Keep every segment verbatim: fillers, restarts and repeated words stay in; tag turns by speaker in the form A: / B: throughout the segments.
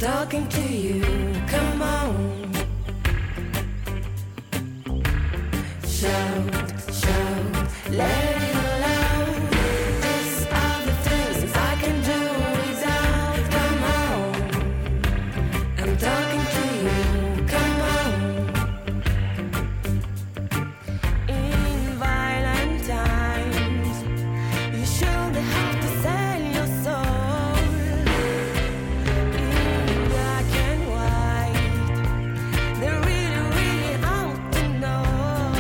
A: talking to you, come on. Shout, shout, let it all out. These are the things I can do without, come on. I'm talking to you, come on. In violent times, you should have to sell your soul. In black and white, they really, really ought to know.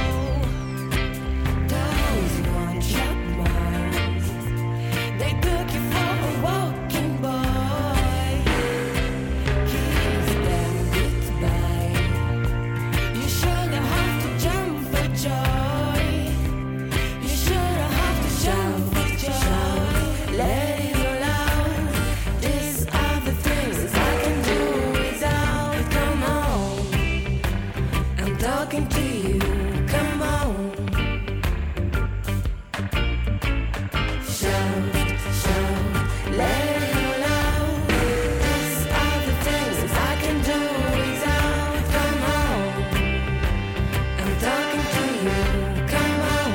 A: Those one-shot minds, they took you for a walking boy. Kiss them goodbye. You should have to jump for joy. You should have to jump for joy. Let it all out. These are the things I can do without. Come on, I'm talking to you. Come on. Shout, shout, let it all out. These are the things I can do without. Come on, I'm talking to you. Come on.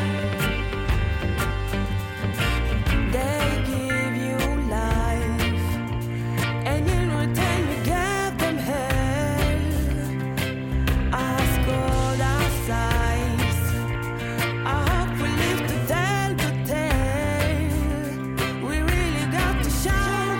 A: They give you life, and in return you give them hell. Ask God our size. I hope we live to tell the tale. We really got to shout.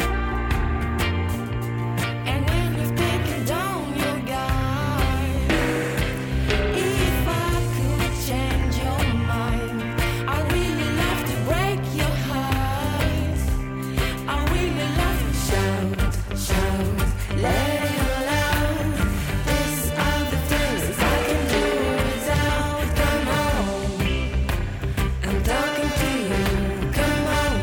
A: And if you've taken down your guard, if I could change your mind, I really love to break your heart. I really love to shout, shout, let it all out. These are the things I can do without. Come on, I'm talking to you. Come on.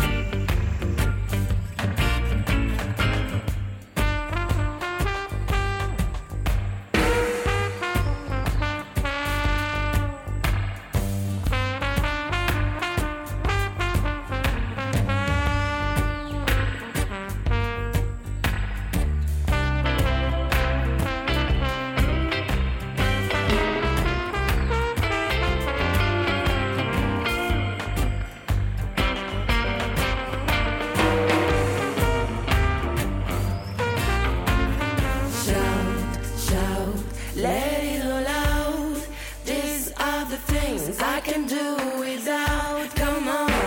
A: Shout, shout, let it all out. These are the things I can do without. Come on,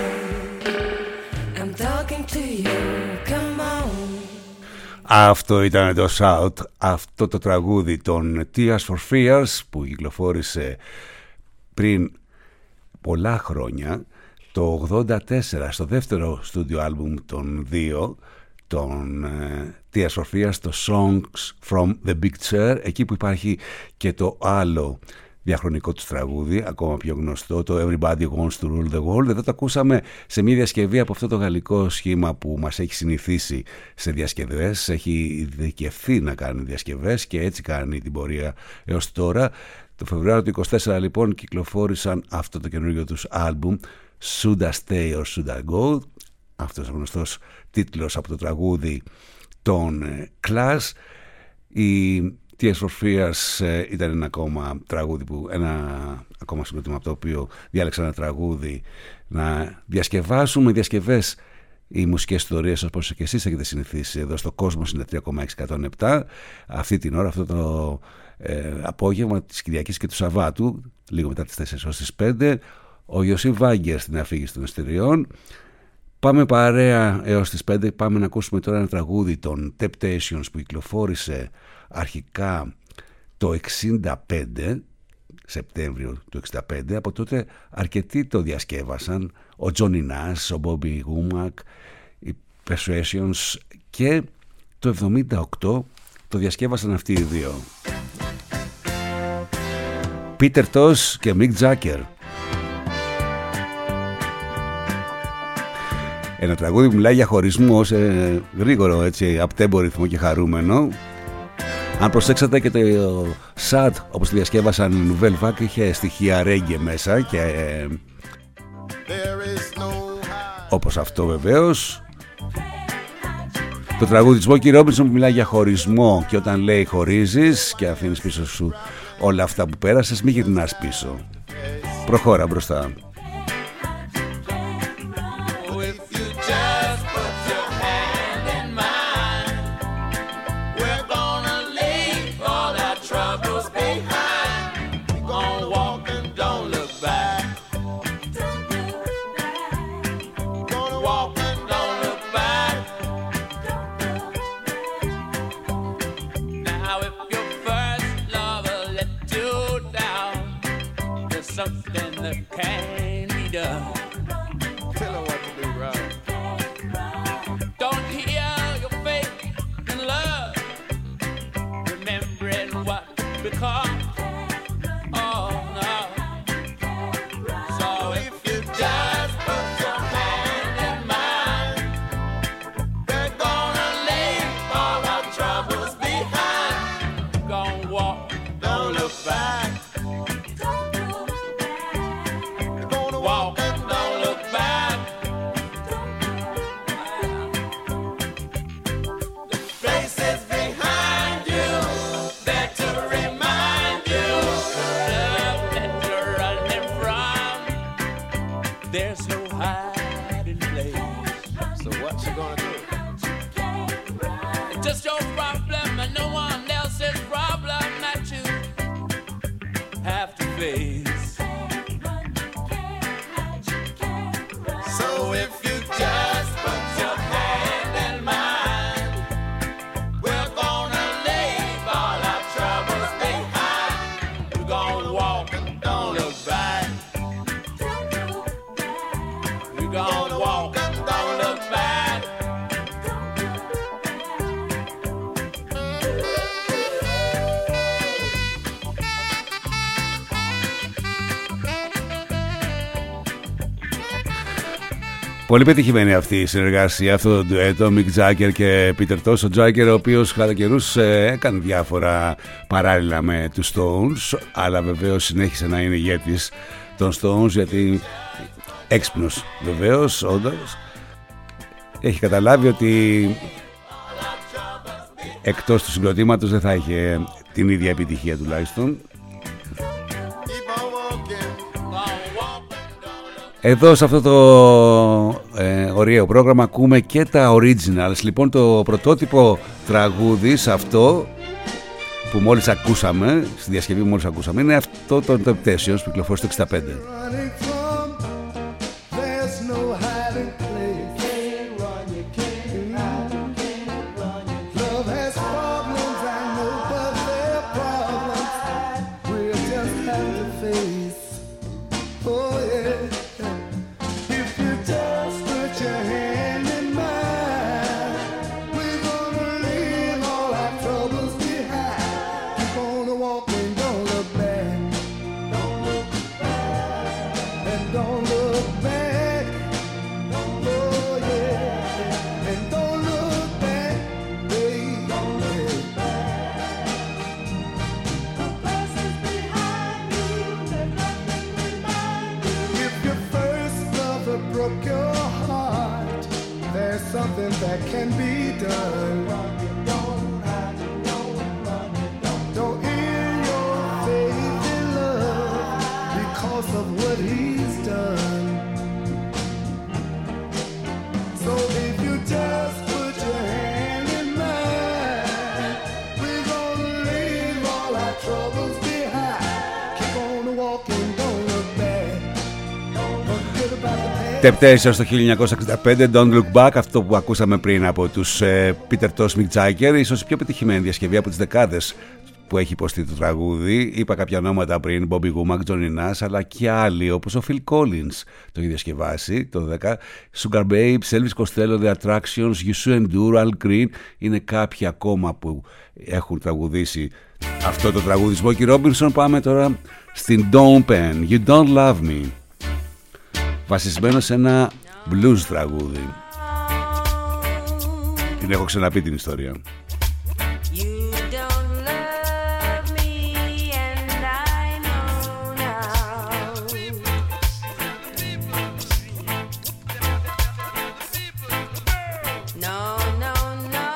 A: I'm talking to you. Come on.
B: Αυτό ήταν το Shout, αυτό το τραγούδι των Tears for Fears που κυκλοφόρησε πριν πολλά χρόνια, το ογδόντα τέσσερα, στο δεύτερο στούντιο άλμπουμ των δύο, των ε, Tears for Fears, το Songs from the Big Chair, εκεί που υπάρχει και το άλλο διαχρονικό του τραγούδι, ακόμα πιο γνωστό, το Everybody Wants to Rule the World. Εδώ το ακούσαμε σε μια διασκευή από αυτό το γαλλικό σχήμα που μας έχει συνηθίσει σε διασκευές, έχει ειδικευθεί να κάνει διασκευές και έτσι κάνει την πορεία έως τώρα. Το Φεβρουάριο του είκοσι τέσσερα λοιπόν κυκλοφόρησαν αυτό το καινούργιο τους άλμπουμ, Should I Stay or Should I Go, αυτός ο γνωστός τίτλος από το τραγούδι των Clash. Η Tears for Fears ε, ήταν ένα ακόμα τραγούδι που, ένα ακόμα συγκρότημα από το οποίο διάλεξα ένα τραγούδι να διασκευάσουν με διασκευές οι μουσικές ιστορίες, όπως και εσείς έχετε συνηθίσει εδώ στο Κόσμος είναι τρία κόμμα έξι εκατόν επτά αυτή την ώρα, αυτό το ε, απόγευμα της Κυριακής και του Σαββάτου, λίγο μετά τις τέσσερις έως τις πέντε, ο Ιωσή Βάγκερ στην αφήγηση των Εστεριών. Πάμε παρέα έως τις πέντε. Πάμε να ακούσουμε τώρα ένα τραγούδι των Temptations που κυκλοφόρησε αρχικά το εξήντα πέντε, Σεπτέμβριο του εξήντα πέντε. Από τότε αρκετοί το διασκεύασαν, ο Τζόνι Νας, ο Μπόμπι Γούμακ, οι Persuasions, και το εβδομήντα οκτώ το διασκεύασαν αυτοί οι δύο, Πίτερ Τος και Μικ Τζάκερ. Ένα τραγούδι που μιλάει για χωρισμό σε γρήγορο, έτσι, απτέμπο ρυθμό και χαρούμενο. Αν προσέξατε και το Sad, όπως το διασκεύασαν οι Nouvelle Vague, είχε στοιχεία reggae μέσα και ε, όπως αυτό βεβαίως. Το τραγούδι της Smokey Robinson που μιλάει για χωρισμό και όταν λέει χωρίζεις και αφήνεις πίσω σου όλα αυτά που πέρασες, μην γυρνάς πίσω. Προχώρα μπροστά. Πολύ πετυχημένη αυτή η συνεργασία, αυτό το ντουέτο Mick Jagger και Peter Tosh. Ο Jagger, ο οποίος κατά καιρούς ε, έκανε διάφορα παράλληλα με τους Stones, αλλά βεβαίως συνέχισε να είναι ηγέτης των Stones, γιατί έξυπνος βεβαίως, όντως, έχει καταλάβει ότι εκτός του συγκροτήματος δεν θα είχε την ίδια επιτυχία τουλάχιστον. Εδώ σε αυτό το ε, ωραίο πρόγραμμα ακούμε και τα originals. Λοιπόν, το πρωτότυπο τραγούδι σε αυτό που μόλις ακούσαμε, στη διασκευή που μόλις ακούσαμε, είναι αυτό το Temptations που κυκλοφόρησε το εξήντα πέντε. Temptations στο χίλια εννιακόσια εξήντα πέντε, Don't Look Back, αυτό που ακούσαμε πριν από τους ε, Peter Tosh, Mick Jagger, ίσως η πιο πετυχημένη διασκευή από τις δεκάδες που έχει υποστεί το τραγούδι. Είπα κάποια ονόματα πριν, Bobby Womack, Johnny Nash, αλλά και άλλοι όπως ο Phil Collins το έχει διασκευάσει το δέκα, Sugar Babes, Elvis Costello, The Attractions, You Should Endure, Al Green, είναι κάποιοι ακόμα που έχουν τραγουδήσει αυτό το τραγούδι. Smokey Robinson. Πάμε τώρα στην Dawn Penn, You Don't Love Me, βασισμένο σε ένα blues τραγούδι. Την έχω ξαναπεί την ιστορία.
A: No, no, no.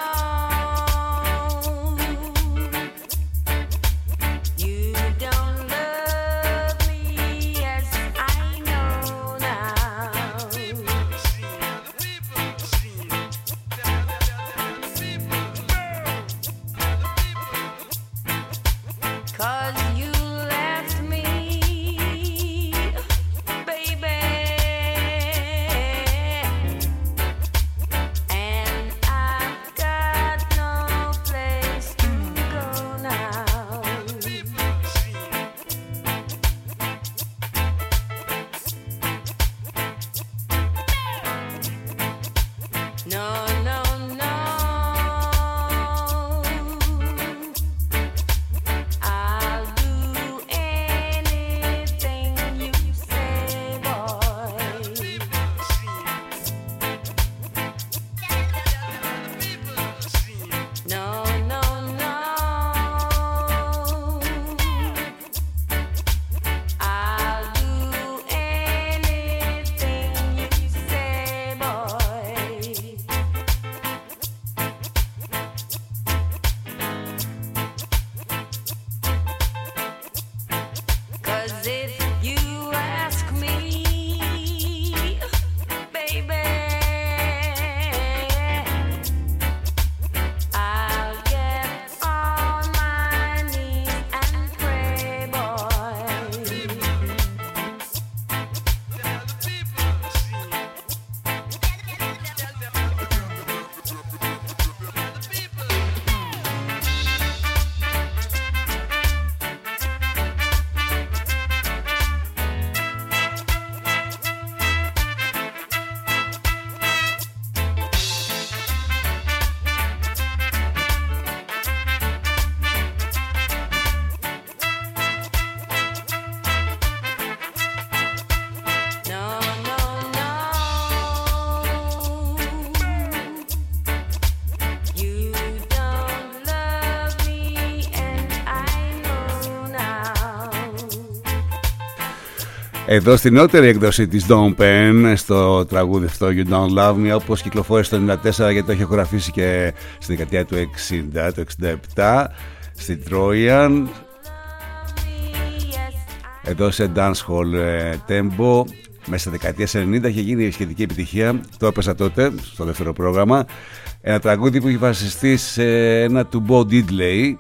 B: Εδώ στην νεότερη έκδοση της Don Penn, στο τραγούδι αυτό You Don't Love Me, όπως κυκλοφόρησε το ενενήντα τέσσερα, γιατί το έχει ηχογραφήσει και στη δεκαετία του εξήντα, το εξήντα επτά, στην Trojan, εδώ σε dancehall tempo. Μέσα στη δεκαετία ενενήντα είχε γίνει σχετική επιτυχία. Το έπαιζα τότε στο δεύτερο πρόγραμμα. Ένα τραγούδι που έχει βασιστεί σε ένα του Bo Diddley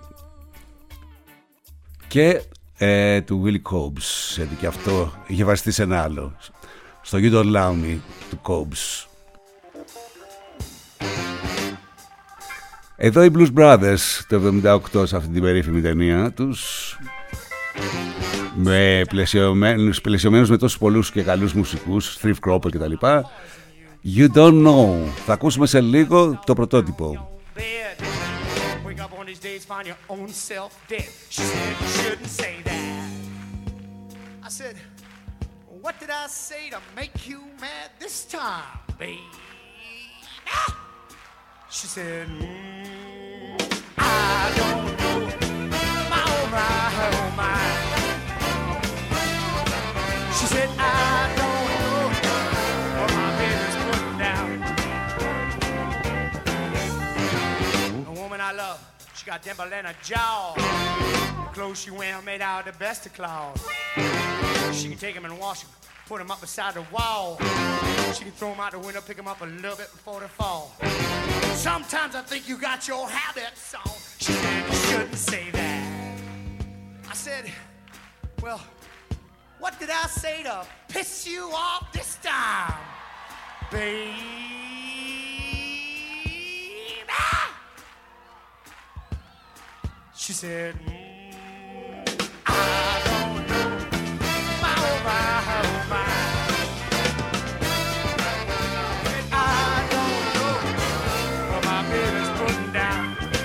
B: και ε, του Willie Cobbs, γιατί και αυτό είχε βασιστεί σε ένα άλλο, στο You Don't Love Me του Cobbs. Εδώ οι Blues Brothers το εβδομήντα οκτώ, σε αυτή την περίφημη ταινία τους, με πλαισιωμένους, πλαισιωμένους με τόσους πολλούς και καλούς μουσικούς, Steve Cropper κτλ. You Don't Know. Θα ακούσουμε σε λίγο το πρωτότυπο.
C: Find your own self dead. She said you shouldn't say that. I said, what did I say to make you mad this time, babe? Ah! She said, mm, I don't know. My oh my oh my. She said, I don't know what my baby's putting down. A woman I love, she got dimple in her jaw. The clothes she wear made out of the best of cloth. She can take them and wash them, put them up beside the wall. She can throw them out the window, pick them up a little bit before they fall. Sometimes I think you got your habits on. She said you shouldn't say that. I said, well, what did I say to piss you off this time, babe? Ah! She said, mm, I don't know, my oh my oh my. I don't know what my baby's putting down.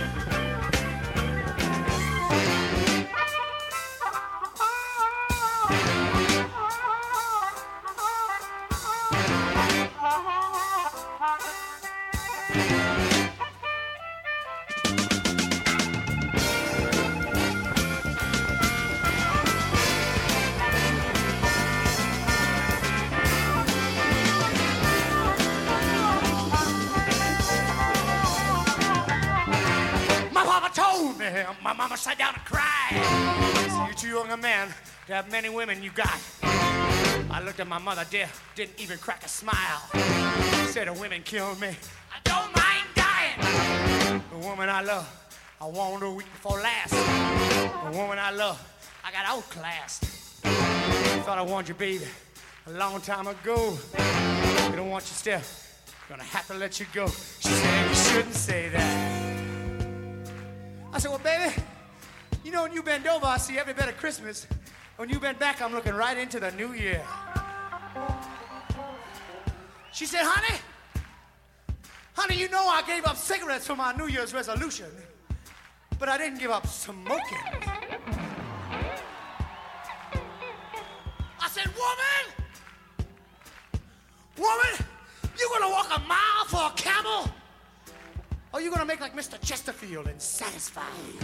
C: My mama sat down and cried. So you're too young a man to have many women you got. I looked at my mother, dear, didn't even crack a smile. Said the women killed me, I don't mind dying. The woman I love, I warned her a week before last. The woman I love, I got outclassed. Thought I warned you, baby, a long time ago. You don't want you still, gonna have to let you go. She said you shouldn't say that. I said, well, baby, you know, when you bend over, I see every bit of Christmas. When you bend back, I'm looking right into the new year. She said, honey, honey, you know I gave up cigarettes for my New Year's resolution, but I didn't give up smoking. I said, woman, woman, you gonna walk a mile for a camel? Or you gonna make like Mister Chesterfield and satisfy you?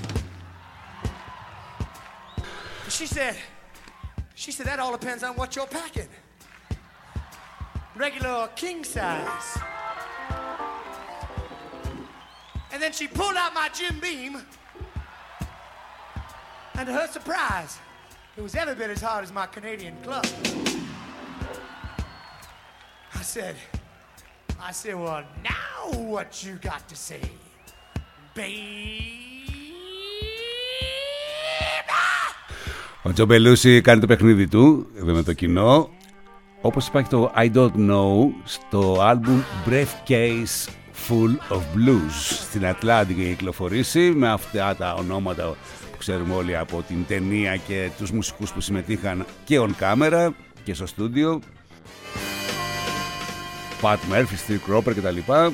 C: She said, she said, that all depends on what you're packing. Regular or king size. And then she pulled out my Jim Beam, and to her surprise, it was every bit as hard as my Canadian club. I said, I said, well, now what you got to say, babe?
B: Ο Τζο Μπελούσι κάνει το παιχνίδι του εδώ με το κοινό. Όπως υπάρχει το I Don't Know στο άλμπουμ Briefcase Full of Blues. Στην Ατλάντικη κυκλοφορήσει με αυτά τα ονόματα που ξέρουμε όλοι από την ταινία και τους μουσικούς που συμμετείχαν και on camera και στο στούντιο. Pat Murphy, Steve Cropper κτλ.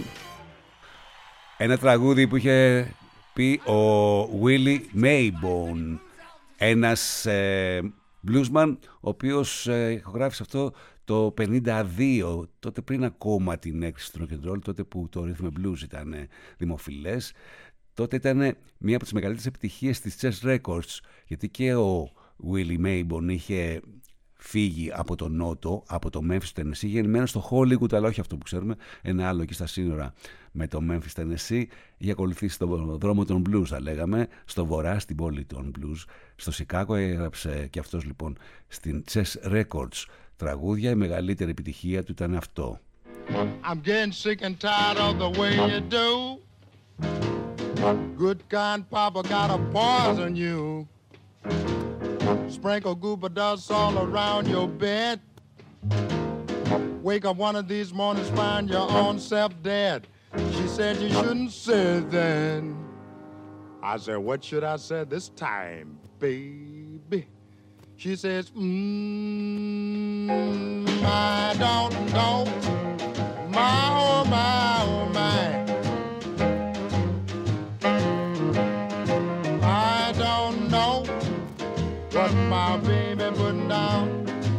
B: Ένα τραγούδι που είχε πει ο Willie Maybone, ένας ε, bluesman, ο οποίος ε, ηχογράφησε αυτό το πενήντα δύο, τότε πριν ακόμα την έκρηξη του rock and roll, τότε που το rhythm and blues ήταν ε, δημοφιλές. Τότε ήταν μία από τις μεγαλύτερες επιτυχίες της Chess Records, γιατί και ο Willie Maybone είχε φύγει από το νότο, από το Memphis, Tennessee, γεννημένο στο Hollywood, αλλά όχι αυτό που ξέρουμε, ένα άλλο εκεί στα σύνορα με το Memphis, Tennessee, για ακολουθήσει τον δρόμο των blues, θα λέγαμε, στο βορρά, στην πόλη των blues. Στο Σικάγο έγραψε και αυτός λοιπόν στην Chess Records τραγούδια, η μεγαλύτερη επιτυχία του ήταν αυτό.
D: I'm getting sick and tired of the way you do. Good kind papa gotta poison you. Sprinkle goober dust all around your bed. Wake up one of these mornings, find your own self dead. She said you shouldn't say that. I said, what should I say this time, baby? She says, mmm, I don't know. My, oh, my, oh, my. I don't know what my baby putting down.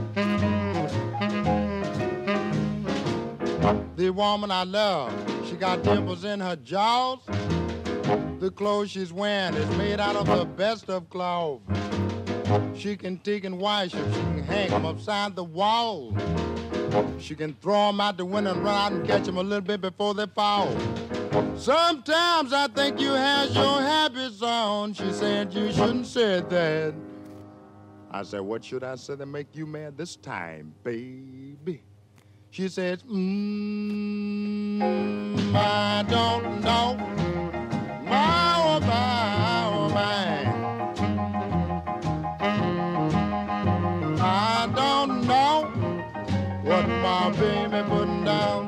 D: The woman I love, she got dimples in her jaws. The clothes she's wearing is made out of the best of clothes. She can take and wash them, she can hang them upside the wall. She can throw them out the window and run out and catch them a little bit before they fall. Sometimes I think you has your habits on. She said you shouldn't say that. I said, what should I say to make you mad this time, baby? She says, mmm, I don't know. My, oh, my, oh, my. I don't know what my baby putting down.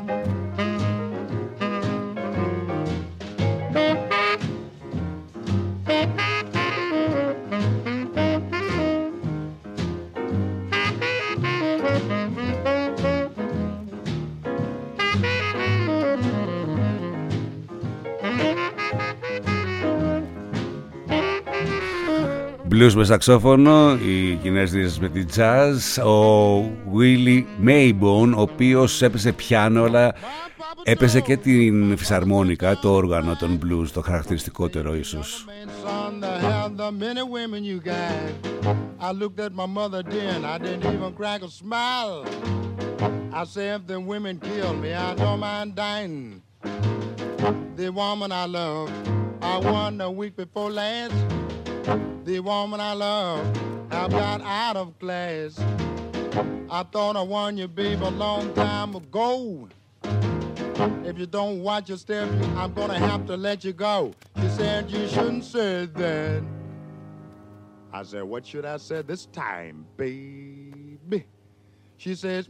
B: Blues με σαξόφωνο, οι κοινές ρίζες με την jazz, ο Willie Maybone, ο οποίος έπαιζε πιάνο, αλλά έπαιζε και την φυσαρμόνικα, το όργανο των blues, το χαρακτηριστικότερο ίσως.
D: The woman I love, I've got out of class. I thought I won you, babe, a long time ago. If you don't watch your step, I'm gonna have to let you go. She said you shouldn't say that. I said, what should I say this time, baby? She says,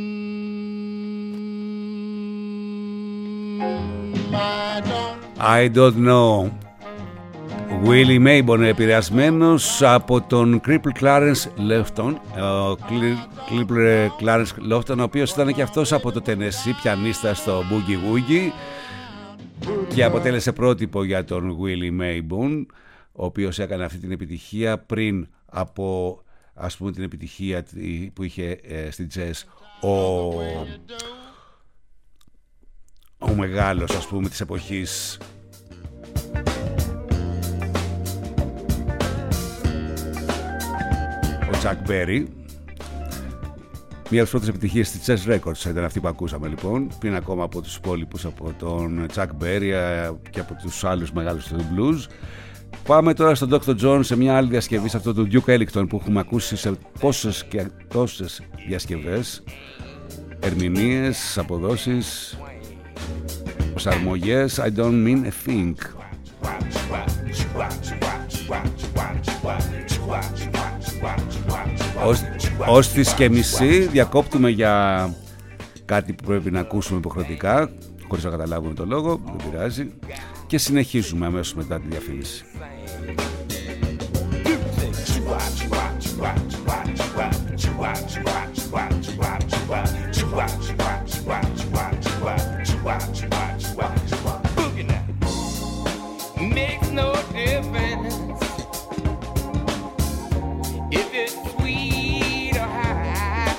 D: mmm, I don't...
B: I don't know. Willie Maybone, επηρεασμένος από τον Cripple Clarence Lofton, ο Cripple Clarence Lofton, ο οποίος ήταν και αυτός από το Tennessee, πιανίστα στο Boogie Woogie, και αποτέλεσε πρότυπο για τον Willie Maybone, ο οποίος έκανε αυτή την επιτυχία πριν από, ας πούμε, την επιτυχία που είχε ε, στη jazz ο, ο μεγάλος, ας πούμε, της εποχής, ο Chuck Berry. Μία από τις πρώτες επιτυχίες στη Chess Records ήταν αυτή που ακούσαμε, λοιπόν, πριν ακόμα από τους υπόλοιπους, από τον Chuck Berry και από τους άλλους μεγάλους του blues. Πάμε τώρα στον ντόκτορ John, σε μια άλλη διασκευή, σε αυτό το Duke Ellington που έχουμε ακούσει σε πόσες και τόσες διασκευές, ερμηνείες, αποδόσεις, προσαρμογές. I don't mean a thing. Ως, ως τις και μισή διακόπτουμε για κάτι που πρέπει να ακούσουμε υποχρεωτικά, χωρίς να καταλάβουμε το λόγο, δεν πειράζει, και συνεχίζουμε αμέσως μετά τη διαφήμιση.
E: Makes no difference if it's sweet or high.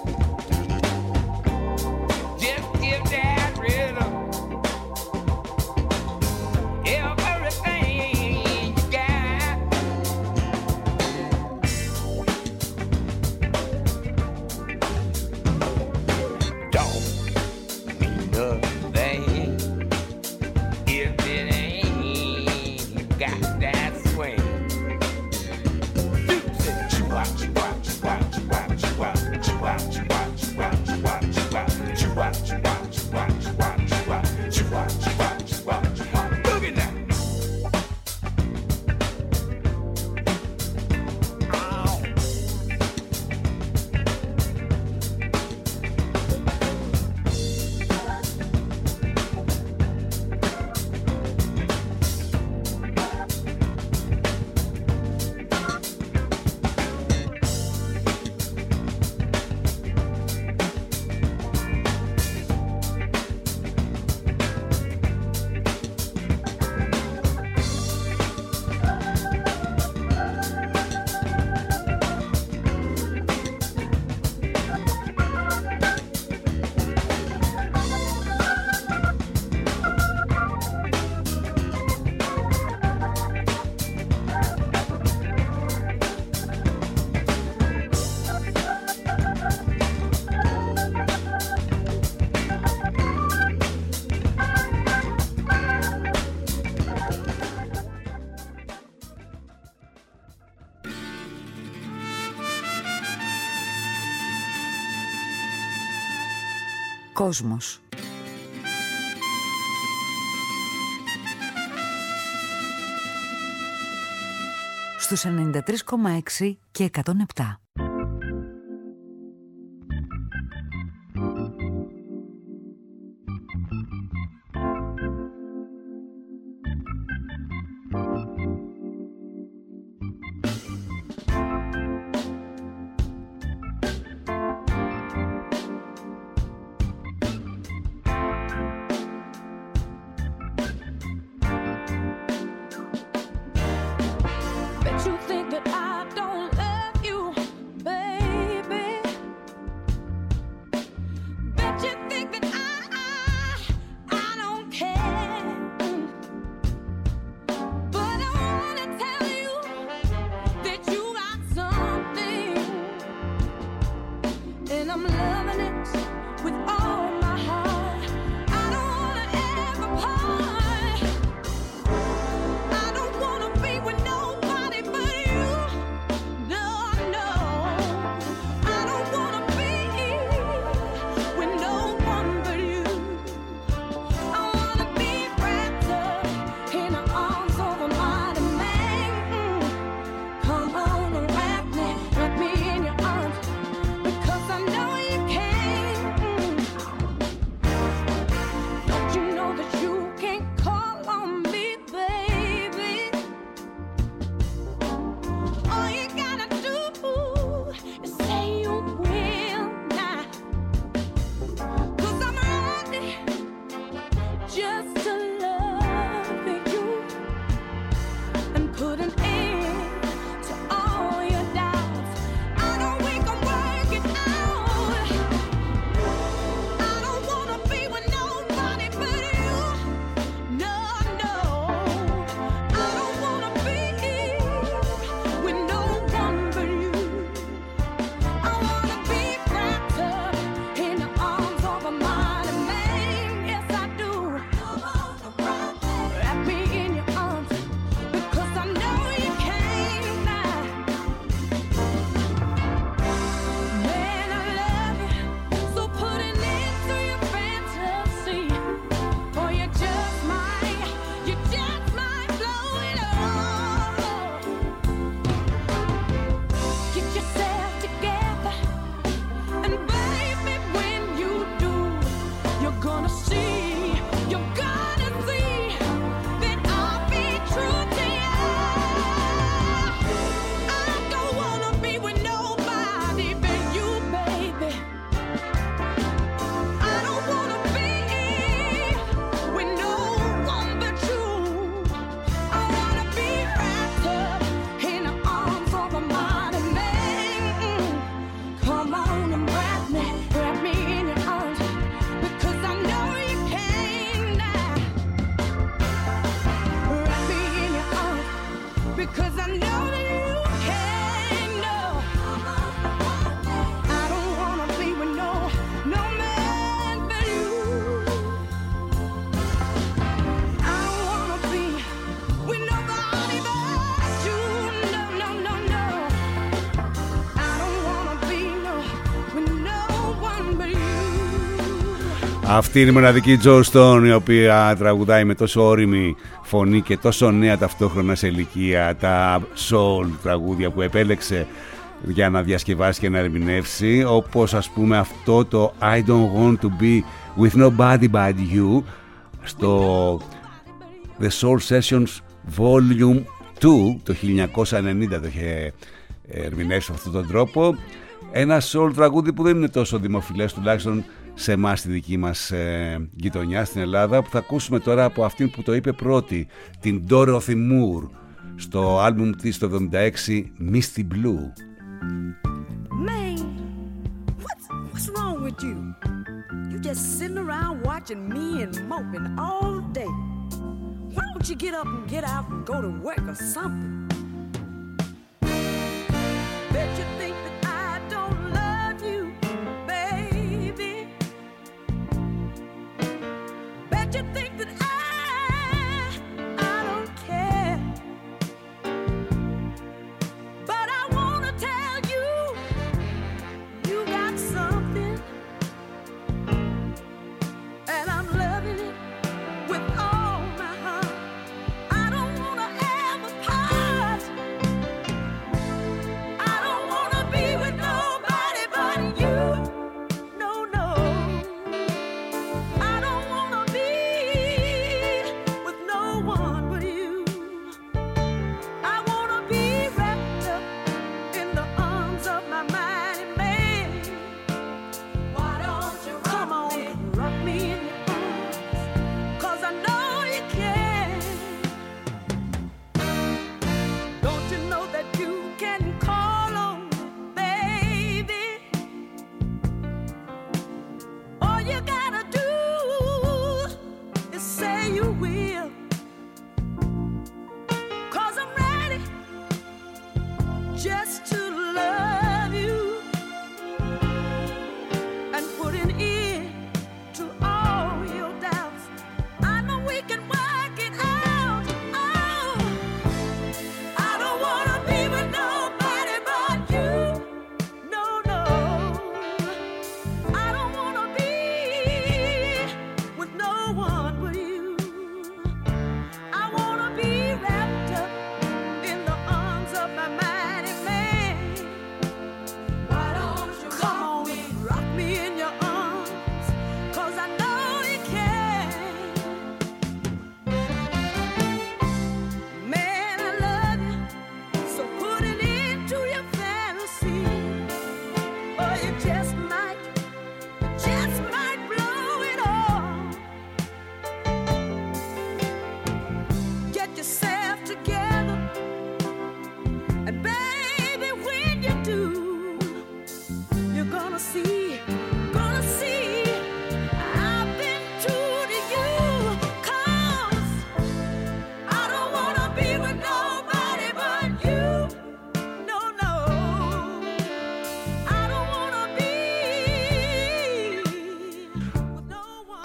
E: Just give that rhythm everything you got.
F: Κόσμος. Στους ενενήντα τρία κόμμα έξι και εκατόν επτά.
B: Αυτή είναι η μοναδική Joe Stone, η οποία τραγουδάει με τόσο όριμη φωνή και τόσο νέα ταυτόχρονα σε ηλικία τα soul τραγούδια που επέλεξε για να διασκευάσει και να ερμηνεύσει, όπως ας πούμε αυτό το I don't want to be with nobody but you στο The Soul Sessions Volume δύο το χίλια εννιακόσια ενενήντα το είχε ερμηνεύσει με αυτόν τον τρόπο. Ένα soul τραγούδι που δεν είναι τόσο δημοφιλές, τουλάχιστον σε εμάς στη δική μας ε, γειτονιά στην Ελλάδα, που θα ακούσουμε τώρα από αυτήν που το είπε πρώτη, την Dorothy Moore, στο άλμπουμ της το εβδομήντα έξι Misty Blue.
G: Man, what's, what's wrong with you? You just sitting around watching me and moping all day. Why don't you get up and get out and go to work or something? Bet you think that I don't love you, baby. Bet you think that I, I don't care. But I wanna tell you, you got something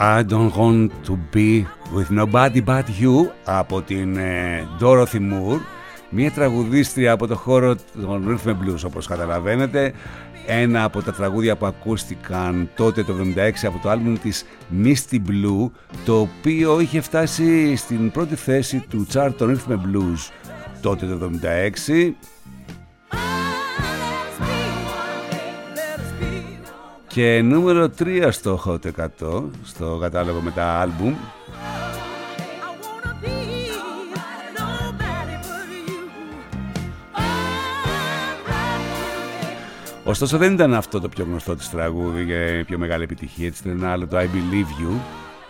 B: I don't want to be with nobody but you από την ε, Dorothy Moore, μια τραγουδίστρια από το χώρο των Rhythm and Blues, όπως καταλαβαίνετε, ένα από τα τραγούδια που ακούστηκαν τότε το εβδομήντα έξι από το άλμπουμ της Misty Blue, το οποίο είχε φτάσει στην πρώτη θέση του chart των Rhythm and Blues τότε το εβδομήντα έξι. Και νούμερο τρία στο Hot εκατό, στο κατάλογο με τα άλμπουμ. Ωστόσο δεν ήταν αυτό το πιο γνωστό της τραγούδι και η πιο μεγάλη επιτυχία της, ήταν ένα άλλο, το I Believe You.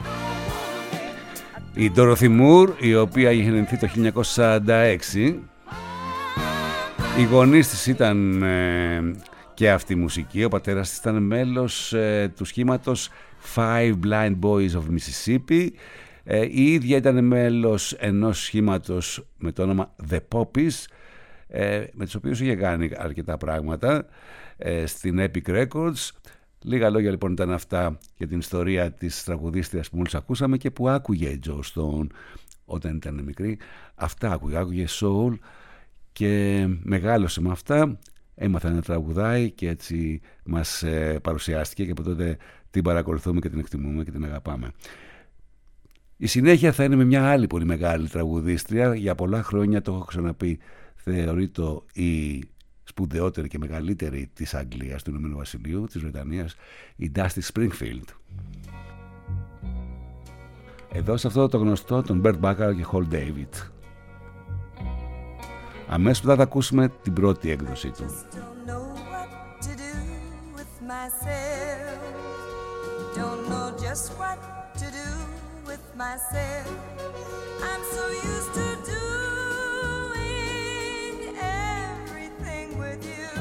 B: Η Dorothy Moore, η οποία είχε γεννηθεί το χίλια εννιακόσια σαράντα έξι, οι γονείς της ήταν ε, και αυτή η μουσική. Ο πατέρας της ήταν μέλος ε, του σχήματος Five Blind Boys of Mississippi. Ε, η ίδια ήταν μέλος ενός σχήματος με το όνομα The Poppies, ε, με τους οποίους είχε κάνει αρκετά πράγματα ε, στην Epic Records. Λίγα λόγια λοιπόν ήταν αυτά για την ιστορία της τραγουδίστριας που μόλις ακούσαμε και που άκουγε η Joe Stone όταν ήταν μικρή. Αυτά άκουγε, άκουγε soul και μεγάλωσε με αυτά. Έμαθα να τραγουδάει και έτσι μας ε, παρουσιάστηκε και από τότε την παρακολουθούμε και την εκτιμούμε και την αγαπάμε. Η συνέχεια θα είναι με μια άλλη πολύ μεγάλη τραγουδίστρια. Για πολλά χρόνια, το έχω ξαναπεί, θεωρείται η σπουδαιότερη και μεγαλύτερη της Αγγλίας, του Ηνωμένου Βασιλείου, της Βρετανίας, η Dusty Springfield. Εδώ σε αυτό το γνωστό τον Bert Bacharach και Hal David. Αμέσως μετά θα ακούσουμε την πρώτη έκδοσή του.
A: Don't know just what to do with myself. I'm so used to doing everything with you,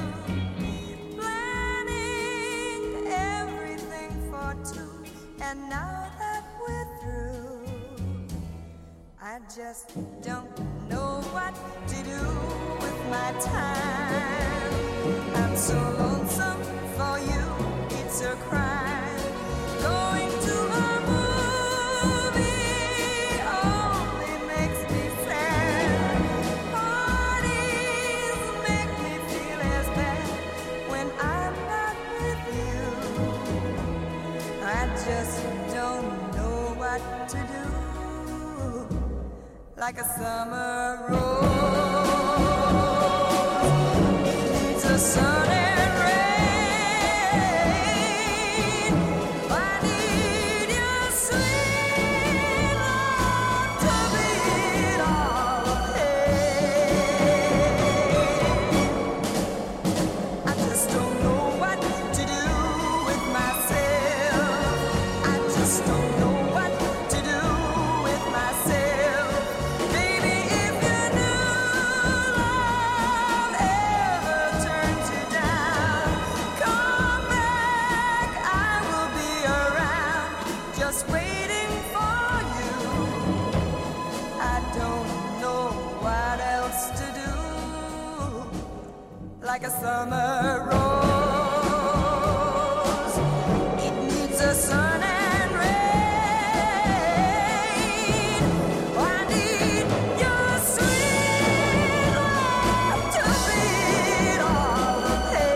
A: planning everything for two, and now that we're through, I just don't know what to do with my time. I'm so lonesome for you, it's a crime. Going to a movie only makes me sad. Parties make me feel as bad when I'm not with you. I just don't know what to do. Like a summer rose needs a sun and rain. I need your sweet love to beat all the pain. I just don't know what to do with myself. I just don't know what to do with myself. Baby, if you knew love ever turns you down, come back, I will be around, just waiting for you. I don't know what else to do. Like a summer rose, it needs a sun and rain. I need your sweet love to beat all the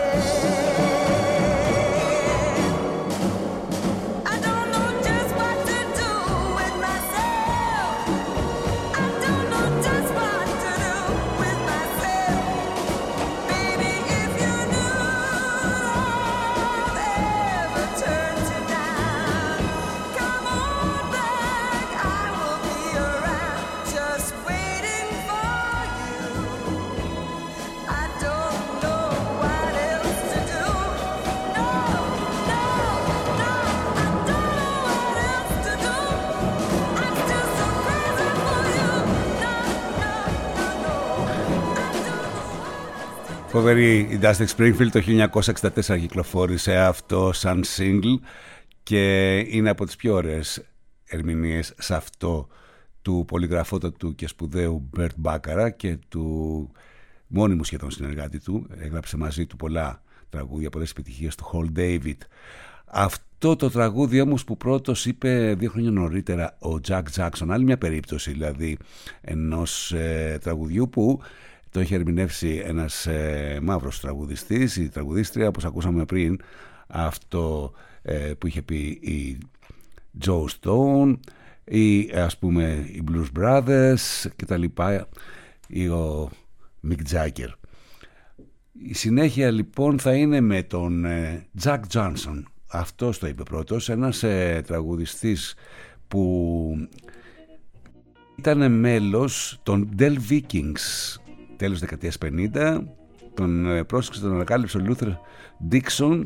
A: pain. I don't know just what to do with myself. I don't know just what to do with myself. Baby, if you knew love ever turns you down, come on back, I will be around, just waiting for you. I don't know what else to do. No, no, no, I don't know what else to do. I'm still so crazy for you. No, no, no, no, I don't know what else to do.
B: Φοβερή η Dusty Springfield, το χίλια εννιακόσια εξήντα τέσσερα κυκλοφόρησε αυτό σαν single και είναι από τις πιο ωραίες ερμηνείες σε αυτό του πολυγραφότατου και σπουδαίου Bert Bacharach και του μόνιμου σχεδόν συνεργάτη του. Έγραψε μαζί του πολλά τραγούδια, πολλές επιτυχίες του Hal David. Αυτό αυτό το τραγούδι όμως που πρώτος είπε δύο χρόνια νωρίτερα ο Jack Jackson, άλλη μια περίπτωση δηλαδή ενός ε, τραγουδιού που το είχε ερμηνεύσει ένας ε, μαύρος τραγουδιστής, η τραγουδίστρια όπως ακούσαμε πριν, αυτό ε, που είχε πει η Joe Stone ή ας πούμε οι Blues Brothers και τα λοιπά, ή ο Mick Jagger. Η συνέχεια λοιπόν θα είναι με τον ε, Jack Johnson. Αυτός το είπε πρώτος, ένας ε, τραγουδιστής που ήταν μέλος των Del Vikings τέλος δεκαετίας πενήντα. Τον ε, πρόσεξε, τον ανακάλυψε ο Luther Dixon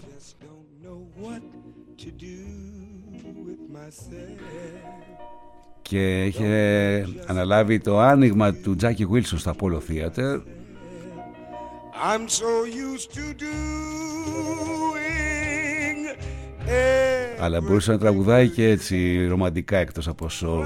B: και είχε αναλάβει το άνοιγμα του Jackie Wilson στα Apollo Theater.
H: I'm so used to doing
B: αλλά μπορούσε να τραγουδάει και έτσι ρομαντικά εκτός από soul.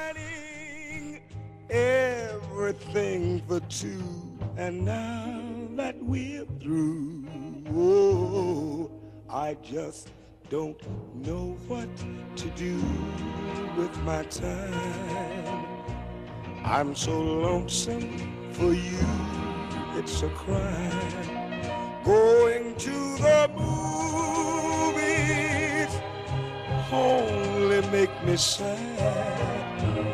H: Everything for two, and now that we're through, oh, I just don't know what to do with my time. I'm so lonesome for you, it's a crime. Going to the movies only make me sad.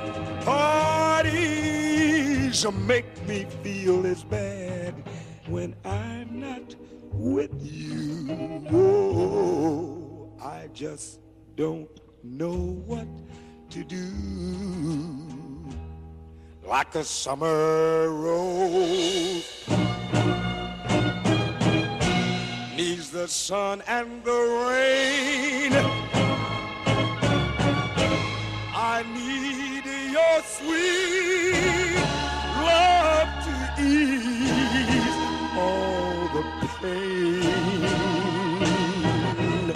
H: Parties make me feel as bad when I'm not with you. Oh, I just don't know what to do. Like a summer rose needs the sun and the rain, I need your sweet love to ease all the pain.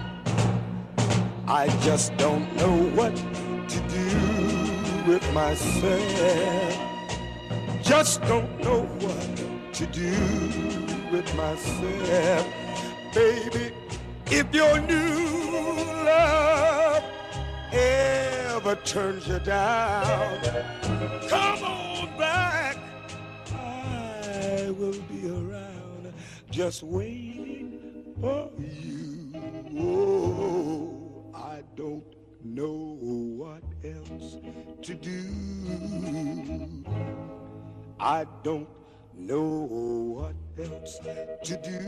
H: I just don't know what to do with myself. Just don't know what to do with myself. Baby, if your new love ever turns you down, come on back, I will be around just waiting for you. Oh, I don't know what else to do. I don't know what else to do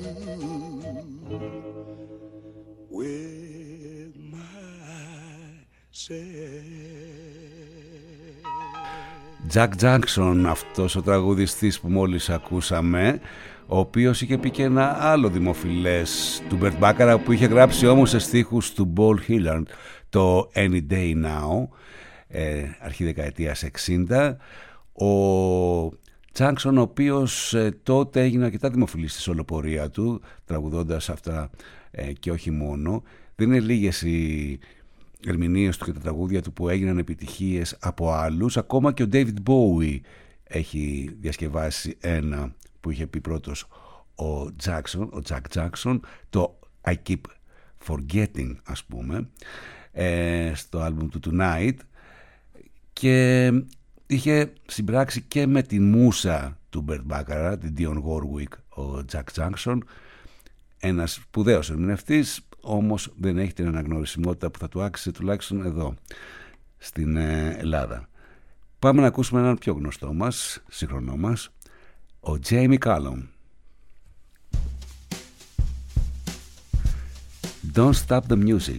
H: with myself.
B: Jack Jackson, αυτός ο τραγουδιστής που μόλις ακούσαμε, ο οποίος είχε πει και ένα άλλο δημοφιλές του Bert Bacharach που είχε γράψει όμως σε στίχους του Paul Hilliard, το Any Day Now, ε, αρχή δεκαετίας εξήντα. Ο Jackson, ο οποίος ε, τότε έγινε αρκετά δημοφιλής στη σολοπορία του, τραγουδώντας αυτά ε, και όχι μόνο. Δεν είναι λίγες οι ερμηνείες του και τα τραγούδια του που έγιναν επιτυχίες από άλλους. Ακόμα και ο David Bowie έχει διασκευάσει ένα που είχε πει πρώτος ο Jackson, ο Jack Jackson, το I Keep Forgetting, ας πούμε, ε, στο άλμπουμ του Tonight, και είχε συμπράξει και με την μούσα του Bert Bacharach, την Dionne Warwick, ο Jack Jackson, ένας σπουδαίος ερμηνευτής, όμως δεν έχει την αναγνωρισιμότητα που θα του άξιζε τουλάχιστον εδώ στην Ελλάδα. Πάμε να ακούσουμε έναν πιο γνωστό μας, σύγχρονό μας, ο Jamie Cullum. Don't Stop the Music.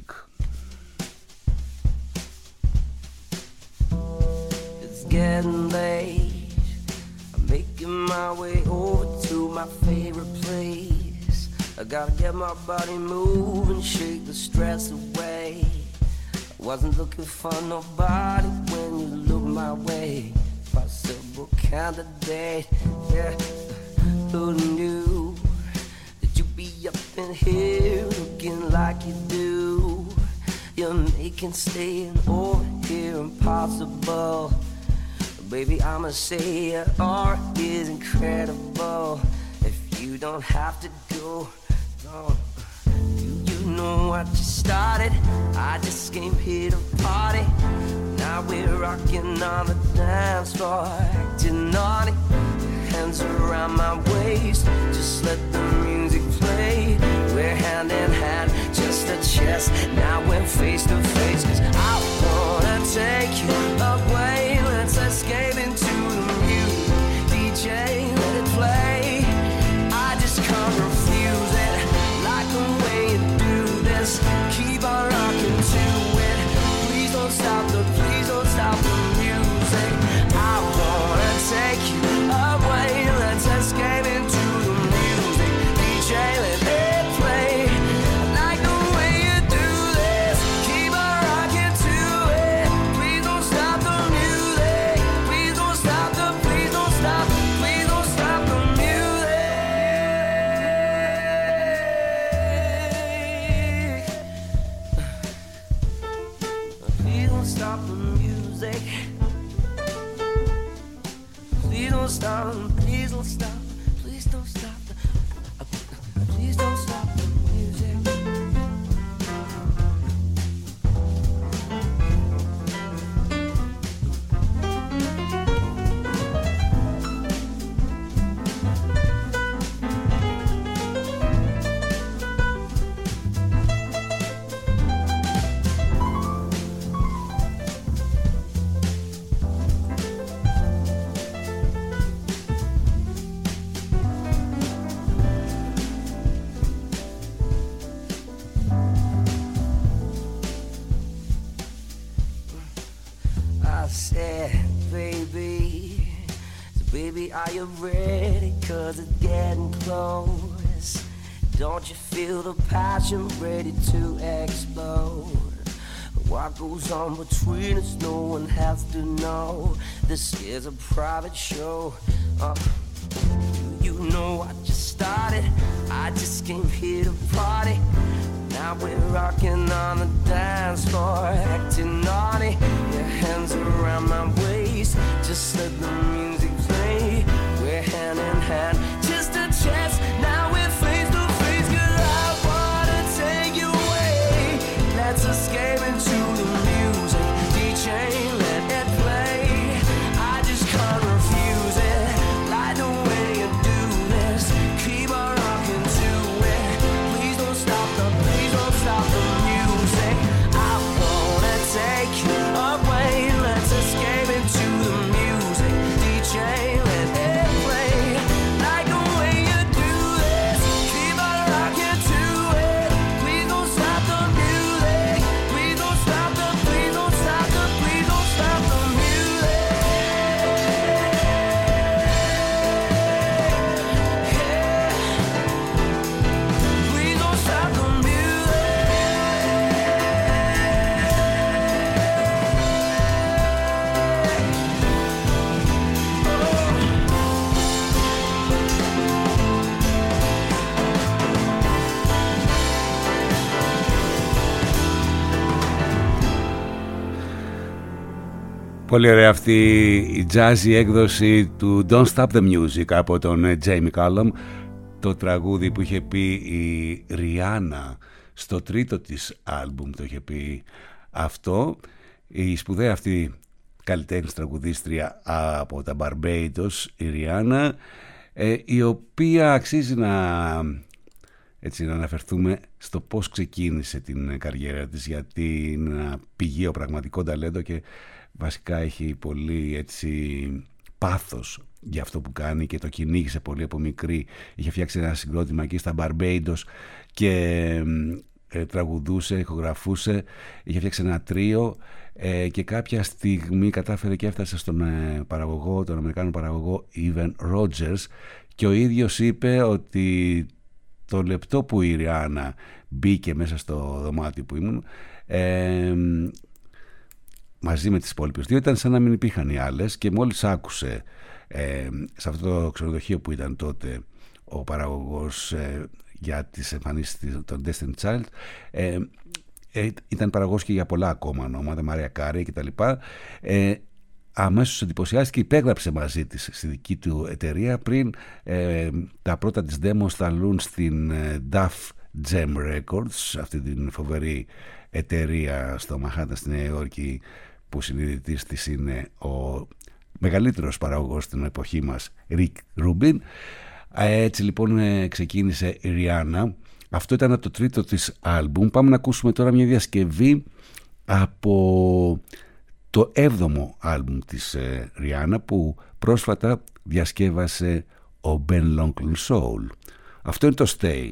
I: It's getting late, I'm making my way over to my favorite place. I gotta get my body moving, shake the stress away. I wasn't looking for nobody when you looked my way. Possible candidate, yeah. Who knew that you'd be up in here looking like you do? You're making staying over here impossible. Baby, I'ma say your art is incredible. If you don't have to go, don't. Do you know know what you started. I just came here to party. Now we're rocking on the dance floor, acting naughty. Hands around my waist, just let the music play. We're hand in hand, just a chest. Now we're face to face, 'cause I wanna take you away. Let's escape into the music. D J, let it play. I just can't refuse it. Like the way you do this, keep on rocking to it. Please don't stop the, please don't stop the music. I wanna take you away. Let's escape into the music. D J, let it play. I like the way you do this. Keep on rocking to it. Please don't stop the music. Please don't stop the, please don't stop, please don't stop the music. Please don't stop the music. Please don't stop, please don't stop, please don't stop the, please don't stop the music. I said, baby, so baby, are you ready? 'Cause it's getting close. Don't you feel the passion ready to explode? What goes on between us, no one has to know. This is a private show. Uh, you know I just started. I just came here to party. Now we're rocking on the dance floor, acting naughty. Your hands around my waist, just let the music play. We're hand in hand, just a chance. Now we're face to face, 'cause I wanna take you away. Let's escape into the music. D J, let it play. I just can't refuse it. Like the way you do this, keep on rocking to it. Please don't stop the, please don't stop the music. I wanna take you away. Let's escape into the music. D J, let it play. Like the way you do this, keep on rocking to it. Please don't stop the music. Please don't stop the, please don't stop the, please don't stop the music. Yeah. Please don't stop the
B: Πολύ ωραία αυτή η jazzy έκδοση του Don't Stop the Music από τον Jamie Cullum, το τραγούδι που είχε πει η Rihanna στο τρίτο της άλμπουμ, το είχε πει αυτό. Η σπουδαία αυτή καλλιτέχνης τραγουδίστρια από τα Barbados, η Rihanna, ε, η οποία αξίζει να, έτσι, να αναφερθούμε στο πώς ξεκίνησε την καριέρα της, γιατί είναι ένα πηγαίο πραγματικό ταλέντο και βασικά έχει πολύ, έτσι, πάθος για αυτό που κάνει και το κυνήγησε πολύ από μικρή. Είχε φτιάξει ένα συγκρότημα εκεί στα Barbados και ε, τραγουδούσε, ηχογραφούσε, είχε φτιάξει ένα τρίο ε, και κάποια στιγμή κατάφερε και έφτασε στον ε, παραγωγό, τον Αμερικάνο παραγωγό Evan Rogers, και ο ίδιος είπε ότι το λεπτό που η Rihanna μπήκε μέσα στο δωμάτιο που ήμουν, ε, μαζί με τις υπόλοιπες δύο, ήταν σαν να μην υπήρχαν οι άλλες, και μόλις άκουσε ε, σε αυτό το ξενοδοχείο που ήταν τότε ο παραγωγός ε, για τις εμφανίσεις των Destiny Child, ε, ε, ήταν παραγωγός και για πολλά ακόμα ονόματα, Μαρία Κάρεϊ και τα λοιπά, ε, αμέσως εντυπωσιάστηκε, υπέγραψε μαζί της στη δική του εταιρεία πριν ε, τα πρώτα της demos σταλούν στην ε, Duff Gem Records, αυτή την φοβερή εταιρεία στο Μαχάταν στη Νέα Υόρκη, που συνειδητής της είναι ο μεγαλύτερος παραγωγός στην εποχή μας, Rick Rubin. Έτσι λοιπόν ξεκίνησε η Rihanna. Αυτό ήταν το τρίτο της άλμπουμ. Πάμε να ακούσουμε τώρα μια διασκευή από το έβδομο άλμπουμ της Rihanna, που πρόσφατα διασκεύασε ο Ben Lonkel Soul. Αυτό είναι το Stay.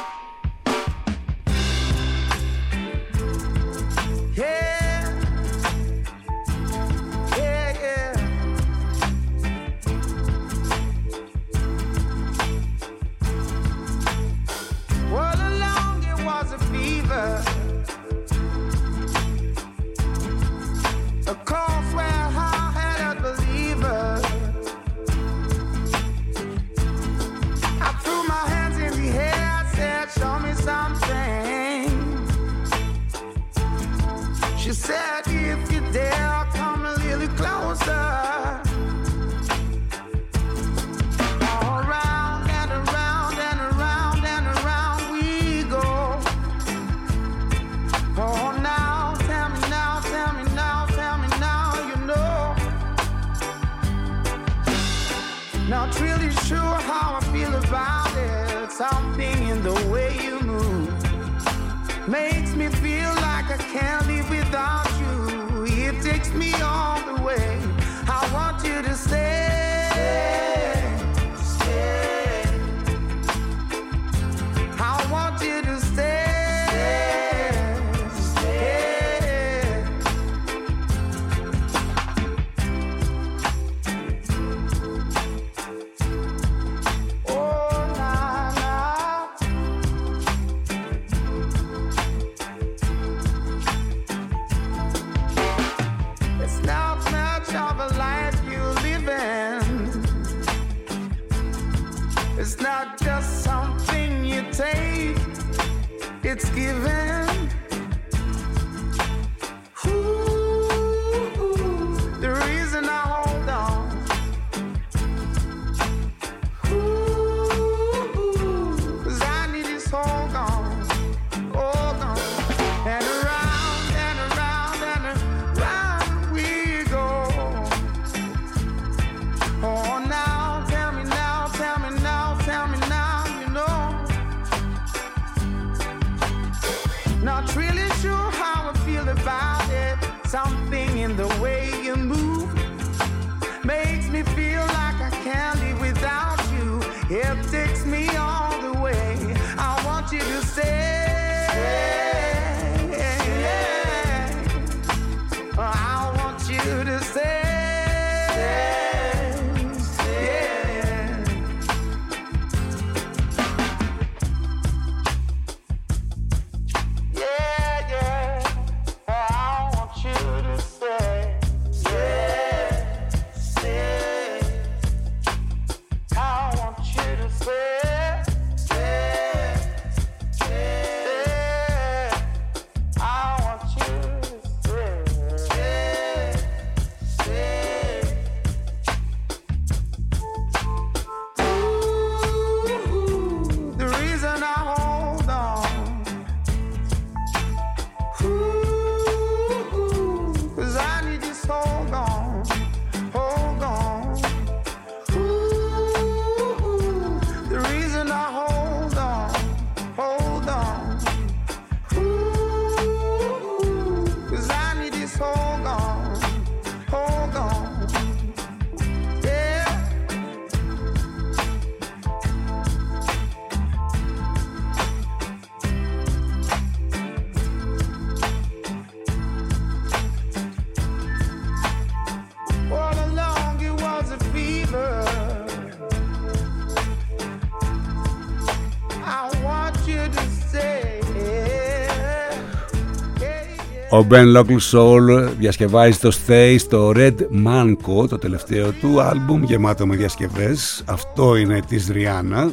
B: Ο Ben Lonkel Soul διασκευάζει το Stay στο Red Manco, το τελευταίο του άλμπουμ, γεμάτο με διασκευές. Αυτό είναι της Rihanna.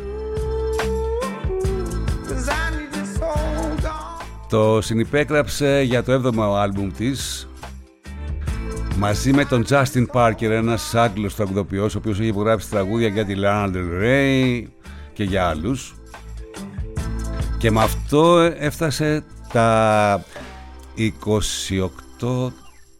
B: Το συνυπέγραψε για το έβδομο άλμπουμ της μαζί με τον Justin Parker, ένας Άγγλος τραγουδοποιός, ο οποίος έχει υπογράψει τραγούδια για τη Lana Del Rey και για άλλους. Και με αυτό έφτασε τα είκοσι οκτώ,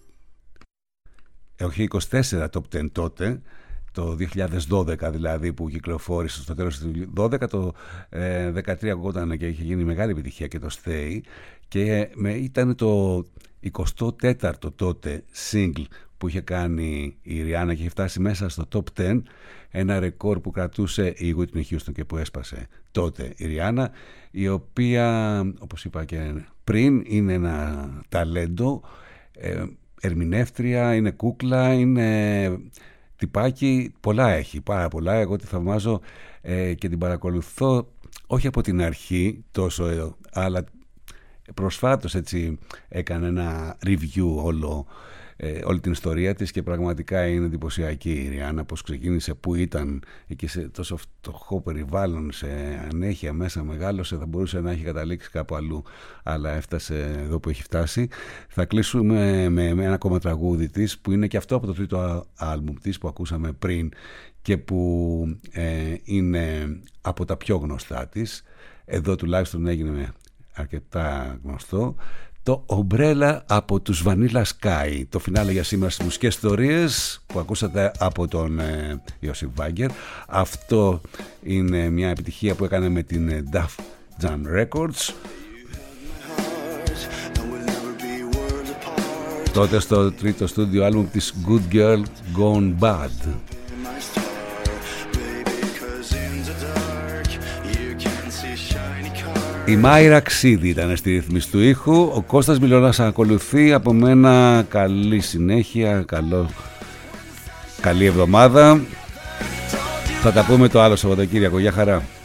B: όχι είκοσι τέσσερα top δέκα τότε, το δύο χιλιάδες δώδεκα δηλαδή, που κυκλοφόρησε στο τέλος του δώδεκα. Το ε, δεκατρία ακουγόταν και είχε γίνει μεγάλη επιτυχία και το Stay, και με, ήταν το εικοστό τέταρτο τότε single που είχε κάνει η Ριάννα και είχε φτάσει μέσα στο top δέκα, ένα ρεκόρ που κρατούσε η Whitney Houston και που έσπασε τότε η Ριάννα, η οποία, όπως είπα και πριν, είναι ένα ταλέντο, ε, ερμηνεύτρια, είναι κούκλα, είναι τυπάκι, πολλά έχει, πάρα πολλά. Εγώ τη θαυμάζω ε, και την παρακολουθώ όχι από την αρχή τόσο, ε, αλλά προσφάτως έτσι έκανε ένα review όλο, ε, όλη την ιστορία της, και πραγματικά είναι εντυπωσιακή η Ριάννα, πως ξεκίνησε, που ήταν εκεί σε τόσο φτωχό περιβάλλον, σε ανέχεια μέσα, μεγάλωσε, θα μπορούσε να έχει καταλήξει κάπου αλλού, αλλά έφτασε εδώ που έχει φτάσει. Θα κλείσουμε με, με ένα ακόμα τραγούδι της, που είναι και αυτό από το τρίτο άλμπουμ της που ακούσαμε πριν και που ε, είναι από τα πιο γνωστά της. Εδώ τουλάχιστον έγινε αρκετά γνωστό, το Umbrella από τους Vanilla Sky. Το φινάλε για σήμερα στις μουσικές ιστορίες που ακούσατε από τον ε, Ιωσήφ Βάγκερ. Αυτό είναι μια επιτυχία που έκανε με την ε, Def Jam Records, τότε στο τρίτο στούντιο άλμπουμ της Good Girl Gone Bad. Η Μάιρα Ξίδη ήταν στη ρύθμιση του ήχου. Ο Κώστας Μιλώνας ακολουθεί. Από μένα καλή συνέχεια, καλό, καλή εβδομάδα. Θα τα πούμε το άλλο Σαββατοκύριακο. Γεια χαρά.